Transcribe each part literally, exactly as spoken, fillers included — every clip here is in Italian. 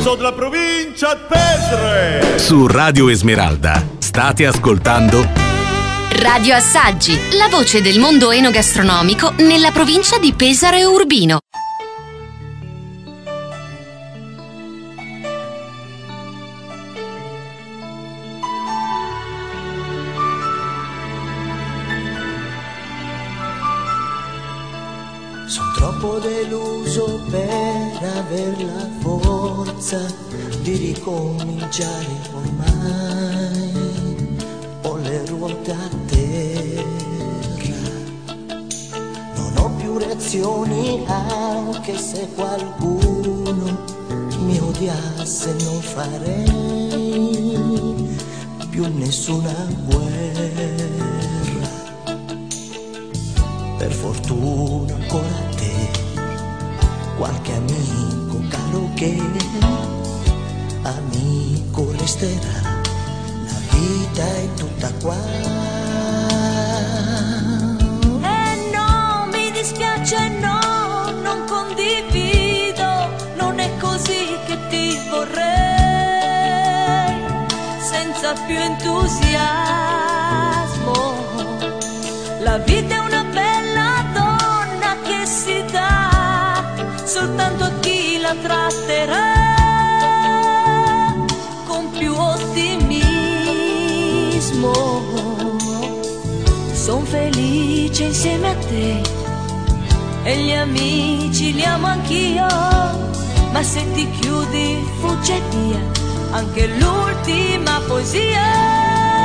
L'Abruzzo della provincia di Pesaro. Su Radio Esmeralda state ascoltando Radio Assaggi, la voce del mondo enogastronomico nella provincia di Pesaro e Urbino. Sono troppo deluso per aver la forza di ricominciare ormai. Ho le ruote a terra, non ho più reazioni anche se qualcuno mi odiasse, non farei più nessuna guerra. Per fortuna ancora te, qualche amico caro che amico resterà, la vita è tutta qua. E no, mi dispiace, no, non condivido, non è così che ti vorrei, senza più entusiasmo. La vita è una bella donna che si dà soltanto a chi la tratterà con più ottimismo. Son felice insieme a te e gli amici li amo anch'io, ma se ti chiudi fugge via anche l'ultima poesia.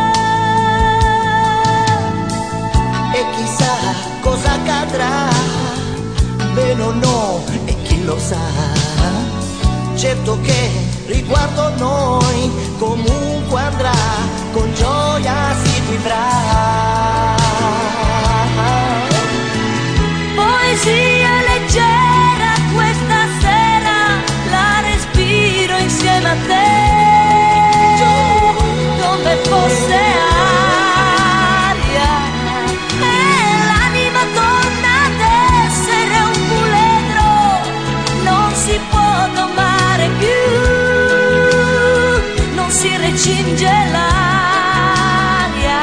E chissà cosa accadrà, bene o no, e chi lo sa. Certo che riguardo noi comunque andrà, con gioia si vivrà. Poesia leggera questa sera, la respiro insieme a te, dove fosse cinge l'aria.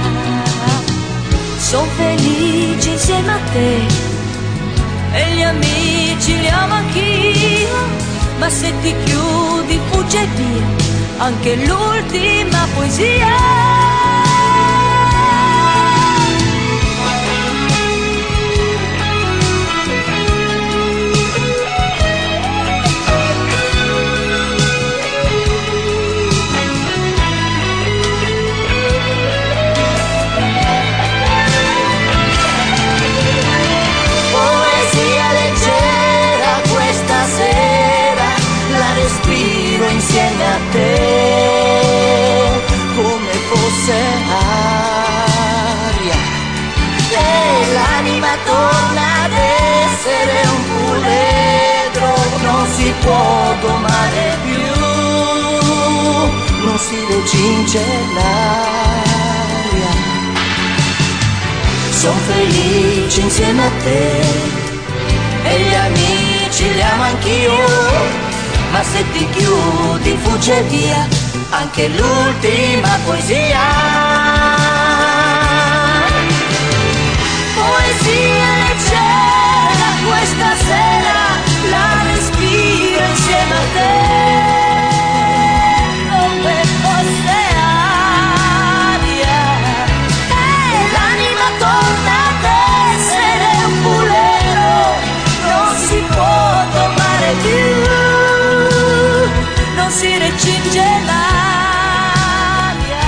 Son felice insieme a te e gli amici li amo anch'io, ma se ti chiudi fugge via anche l'ultima poesia. Insieme a te, come fosse aria, e l'anima torna ad essere un puledro, non si può domare più, non si recinge l'aria. Son felice insieme a te e gli amici li amo anch'io, ma se ti chiudi fugge via anche l'ultima poesia. Poesia leggera questa sera, la respiro insieme a te, come fosse aria, e l'anima torna ad essere un pulero, non si può domare più, non si recinge l'aria.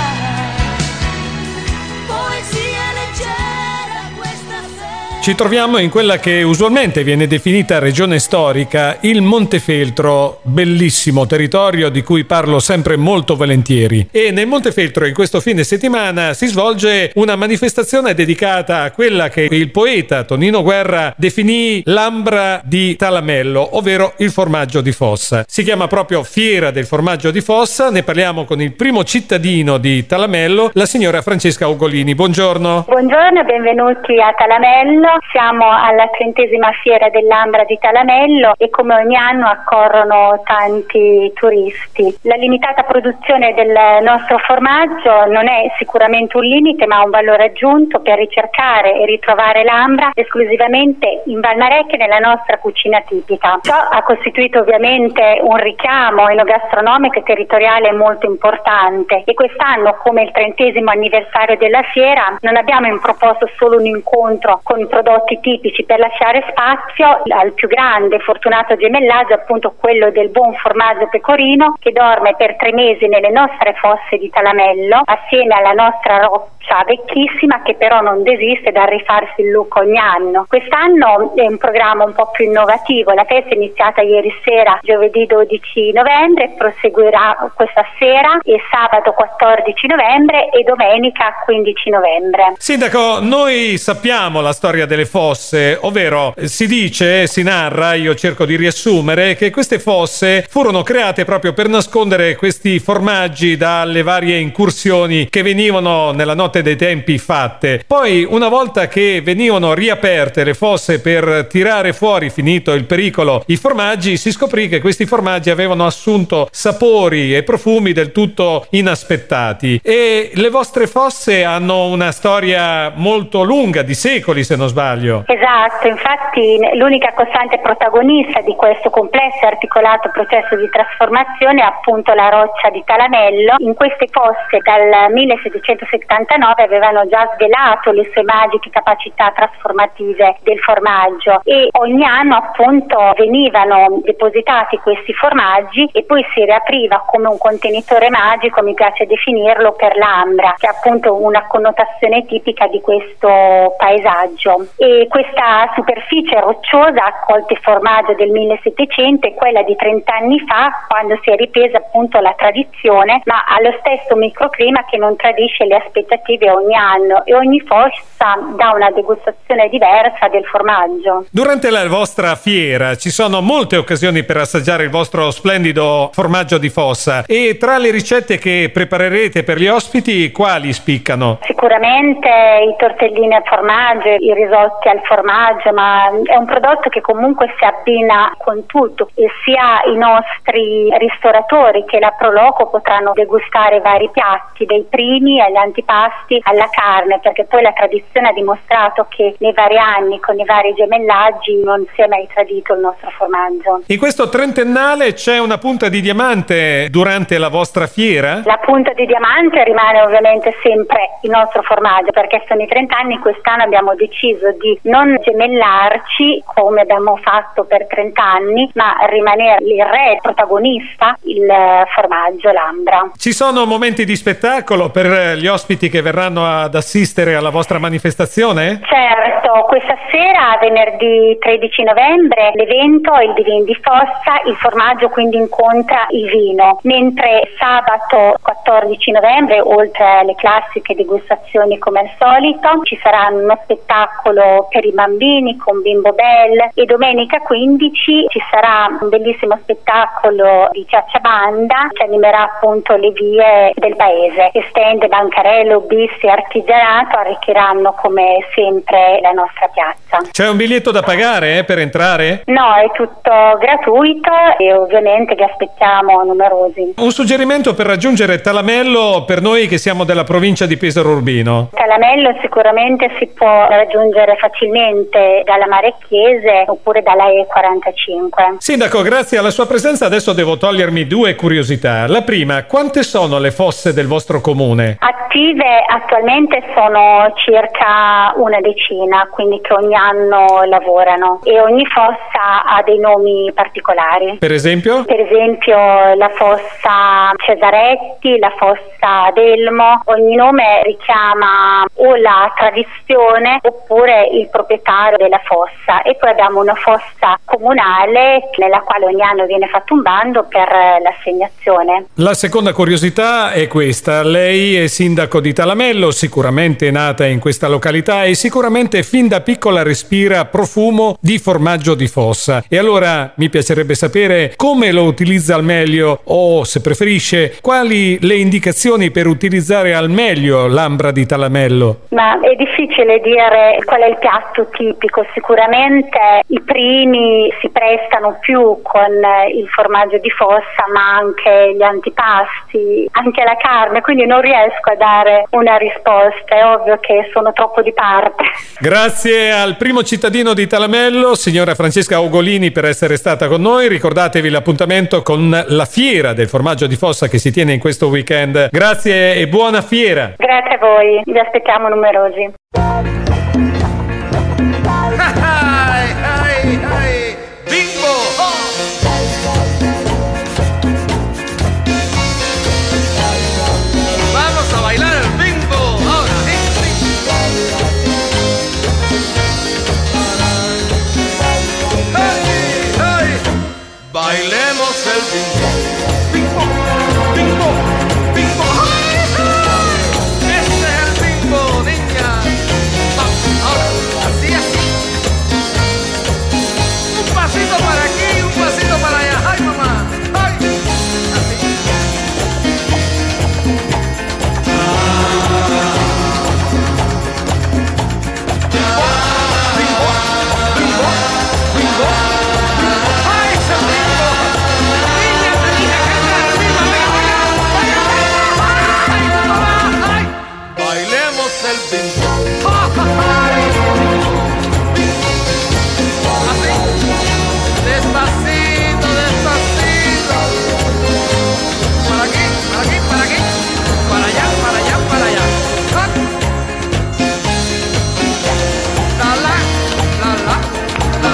Poesia leggera questa sera. Ci troviamo in quella che usualmente viene definita regione storica, il Montefeltro, bellissimo territorio di cui parlo sempre molto volentieri. E nel Montefeltro in questo fine settimana si svolge una manifestazione dedicata a quella che il poeta Tonino Guerra definì l'ambra di Talamello, ovvero il formaggio di Fossa. Si chiama proprio Fiera del Formaggio di Fossa. Ne parliamo con il primo cittadino di Talamello, la signora Francesca Ugolini. Buongiorno. Buongiorno e benvenuti a Talamello. Siamo alla trentesima fiera dell'Ambra di Talamello e come ogni anno accorrono tanti turisti. La limitata produzione del nostro formaggio non è sicuramente un limite, ma un valore aggiunto per ricercare e ritrovare l'Ambra esclusivamente in Val Marecchia nella nostra cucina tipica. Ciò ha costituito ovviamente un richiamo enogastronomico e territoriale molto importante e quest'anno, come il trentesimo anniversario della fiera, non abbiamo proposto solo un incontro con i prodotti tipici per lasciare spazio al più grande fortunato gemellaggio, appunto quello del buon formaggio pecorino che dorme per tre mesi nelle nostre fosse di Talamello assieme alla nostra roccia vecchissima che però non desiste dal rifarsi il look ogni anno. Quest'anno è un programma un po' più innovativo, la festa è iniziata ieri sera giovedì dodici novembre, proseguirà questa sera e sabato quattordici novembre e domenica quindici novembre. Sindaco, noi sappiamo la storia delle fosse, ovvero si dice, si narra, io cerco di riassumere, che queste fosse furono create proprio per nascondere questi formaggi dalle varie incursioni che venivano nella notte dei tempi fatte. Poi, una volta che venivano riaperte le fosse per tirare fuori, finito il pericolo, i formaggi, si scoprì che questi formaggi avevano assunto sapori e profumi del tutto inaspettati. E le vostre fosse hanno una storia molto lunga, di secoli se non sbaglio. Esatto, infatti l'unica costante protagonista di questo complesso e articolato processo di trasformazione è appunto la roccia di Talamello. In queste fosse dal millesettecentosettantanove avevano già svelato le sue magiche capacità trasformative del formaggio e ogni anno appunto venivano depositati questi formaggi e poi si riapriva come un contenitore magico, mi piace definirlo, per l'Ambra, che è appunto una connotazione tipica di questo paesaggio. E questa superficie rocciosa ha accolto il formaggio del millesettecento e quella di trenta anni fa, quando si è ripresa appunto la tradizione, ma allo stesso microclima che non tradisce le aspettative ogni anno, e ogni fossa dà una degustazione diversa del formaggio. Durante la vostra fiera ci sono molte occasioni per assaggiare il vostro splendido formaggio di fossa, e tra le ricette che preparerete per gli ospiti quali spiccano? Sicuramente i tortellini al formaggio, i risotti al formaggio, ma è un prodotto che comunque si abbina con tutto e sia i nostri ristoratori che la Proloco potranno degustare vari piatti, dai primi agli antipasti alla carne, perché poi la tradizione ha dimostrato che nei vari anni con i vari gemellaggi non si è mai tradito il nostro formaggio. In questo trentennale c'è una punta di diamante durante la vostra fiera? La punta di diamante rimane ovviamente sempre il nostro formaggio, perché sono i trenta anni. Quest'anno abbiamo deciso di non gemellarci come abbiamo fatto per trenta anni, ma rimanere il re, il protagonista, il formaggio, l'Ambra. Ci sono momenti di spettacolo per gli ospiti che verranno ad assistere alla vostra manifestazione? Certo, questa sera, venerdì tredici novembre, l'evento è il Divin di Fossa, il formaggio quindi incontra il vino, mentre sabato quattordici novembre, oltre alle classiche degustazioni come al solito, ci sarà uno spettacolo per i bambini con Bimbo Bell, e domenica quindici ci sarà un bellissimo spettacolo di Ciaccia Banda che animerà appunto le vie del paese. Stand, bancarello, bis e artigianato arricchiranno come sempre la nostra piazza. C'è un biglietto da pagare eh, per entrare? No, è tutto gratuito e ovviamente vi aspettiamo numerosi. Un suggerimento per raggiungere Talamello per noi che siamo della provincia di Pesaro Urbino? Talamello sicuramente si può raggiungere facilmente dalla Marecchiese oppure dalla E quarantacinque. Sindaco, grazie alla sua presenza adesso devo togliermi due curiosità. La prima, quante sono le fosse del vostro comune? Attive attualmente sono circa una decina, quindi che ogni anno lavorano, e ogni fossa ha dei nomi particolari. Per esempio? Per esempio la fossa Cesaretti, la fossa Delmo, ogni nome richiama o la tradizione oppure il proprietario della fossa. E poi abbiamo una fossa comunale nella quale ogni anno viene fatto un bando per l'assegnazione. La seconda curiosità è questa: lei è sindaco sindaco di Talamello, sicuramente nata in questa località e sicuramente fin da piccola respira profumo di formaggio di fossa. E allora mi piacerebbe sapere come lo utilizza al meglio, o se preferisce quali le indicazioni per utilizzare al meglio l'ambra di Talamello. Ma è difficile dire qual è il piatto tipico. Sicuramente i primi si prestano più con il formaggio di fossa, ma anche gli antipasti, anche la carne, quindi non riesco a dare una risposta, è ovvio che sono troppo di parte. Grazie al primo cittadino di Talamello, signora Francesca Ugolini, per essere stata con noi. Ricordatevi l'appuntamento con la fiera del formaggio di fossa che si tiene in questo weekend. Grazie e buona fiera. Grazie a voi, vi aspettiamo numerosi. Ay, ay, ay. Bimbo! Oh. Vamos a bailar el bimbo. Ahora, sí, sí. Ay, ay. Bailemos el bimbo. Bimbo, bimbo, bimbo. Ay, ay. Este es el bimbo, niña. Vamos, ahora, así, así. Un pasito para aquí, un pasito para allá. Ay, mamá. Ay, así. Bimbo, bimbo, bimbo, bimbo. Ay, ese bimbo. Niña, niña, canta el bimbo. Venga, venga, ay, mamá, ay. Bailemos el bimbo. Ay, así. Despacito, despacito. Para aquí, para aquí, para aquí. Para allá, para allá, para allá. Ah. La la, la la, la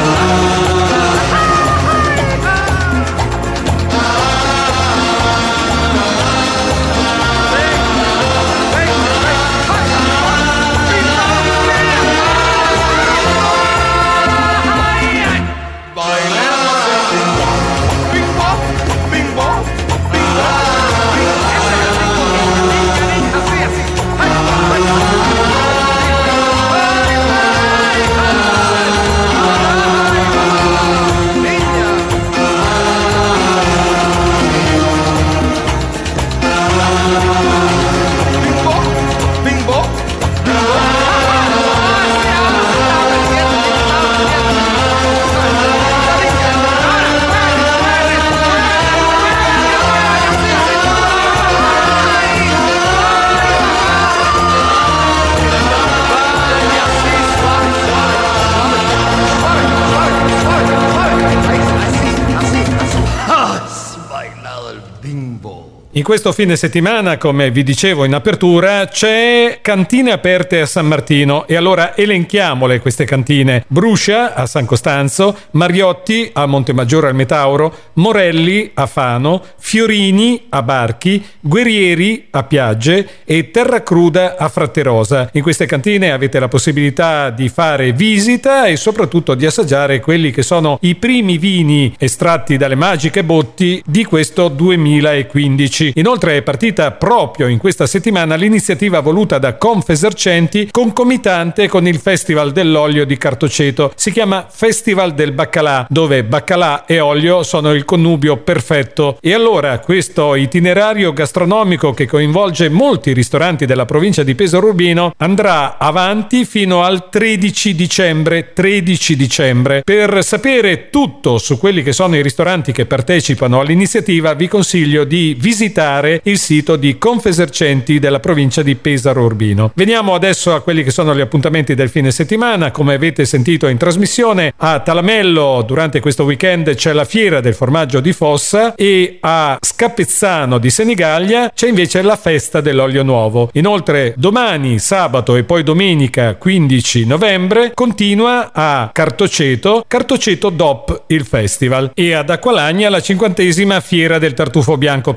In questo fine settimana, come vi dicevo in apertura, c'è cantine aperte a San Martino e allora elenchiamole queste cantine. Bruscia a San Costanzo, Mariotti a Montemaggiore al Metauro, Morelli a Fano, Fiorini a Barchi, Guerrieri a Piagge e Terracruda a Fratterosa. In queste cantine avete la possibilità di fare visita e soprattutto di assaggiare quelli che sono i primi vini estratti dalle magiche botti di questo duemilaquindici. Inoltre è partita proprio in questa settimana l'iniziativa voluta da Confesercenti concomitante con il Festival dell'Olio di Cartoceto. Si chiama Festival del Baccalà, dove baccalà e olio sono il connubio perfetto. E allora questo itinerario gastronomico, che coinvolge molti ristoranti della provincia di Pesaro Urbino, andrà avanti fino al tredici dicembre. tredici dicembre. Per sapere tutto su quelli che sono i ristoranti che partecipano all'iniziativa, vi consiglio di visitare il sito di Confesercenti della provincia di Pesaro Urbino. Veniamo adesso a quelli che sono gli appuntamenti del fine settimana. Come avete sentito in trasmissione, a Talamello durante questo weekend c'è la fiera del formaggio di fossa e a Scapezzano di Senigallia c'è invece la festa dell'olio nuovo. Inoltre domani, sabato e poi domenica quindici novembre continua a Cartoceto Cartoceto D O P il festival, e ad Acqualagna la cinquantesima fiera del tartufo bianco pregiato.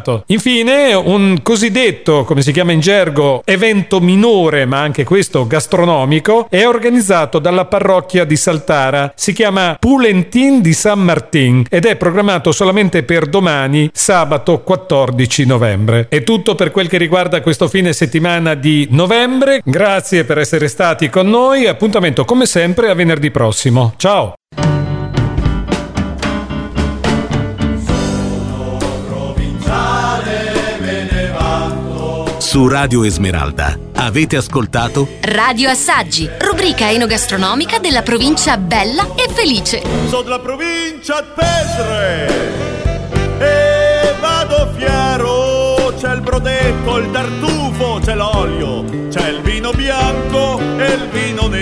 passato. Infine, un cosiddetto, come si chiama in gergo, evento minore, ma anche questo gastronomico, è organizzato dalla parrocchia di Saltara. Si chiama Pulentin di San Martin ed è programmato solamente per domani, sabato quattordici novembre. È tutto per quel che riguarda questo fine settimana di novembre. Grazie per essere stati con noi. Appuntamento come sempre a venerdì prossimo. Ciao! Su Radio Esmeralda avete ascoltato Radio Assaggi, rubrica enogastronomica della provincia bella e felice. Sono della provincia di Pestre e vado fiero, c'è il brodetto, il tartufo, c'è l'olio, c'è il vino bianco e il vino nero.